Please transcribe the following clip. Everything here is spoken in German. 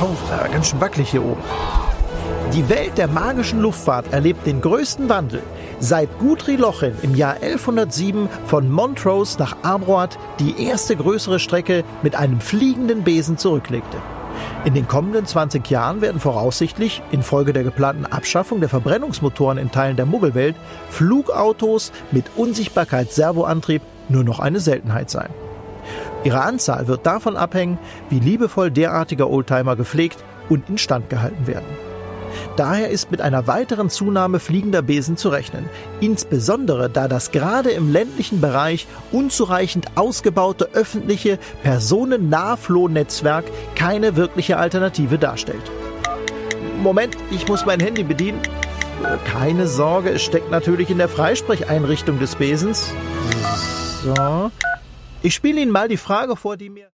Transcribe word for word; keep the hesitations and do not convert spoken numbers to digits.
Oh, das ist ganz schön wackelig hier oben. Die Welt der magischen Luftfahrt erlebt den größten Wandel, seit Guthrie Lochin im Jahr elfhundertsieben von Montrose nach Amroat die erste größere Strecke mit einem fliegenden Besen zurücklegte. In den kommenden zwanzig Jahren werden voraussichtlich, infolge der geplanten Abschaffung der Verbrennungsmotoren in Teilen der Muggelwelt, Flugautos mit Unsichtbarkeits-Servoantrieb nur noch eine Seltenheit sein. Ihre Anzahl wird davon abhängen, wie liebevoll derartige Oldtimer gepflegt und instand gehalten werden. Daher ist mit einer weiteren Zunahme fliegender Besen zu rechnen, insbesondere da das gerade im ländlichen Bereich unzureichend ausgebaute öffentliche Personennahflohnetzwerk keine wirkliche Alternative darstellt. Moment, ich muss mein Handy bedienen. Keine Sorge, es steckt natürlich in der Freisprecheinrichtung des Besens. So. Ich spiele Ihnen mal die Frage vor, die mir...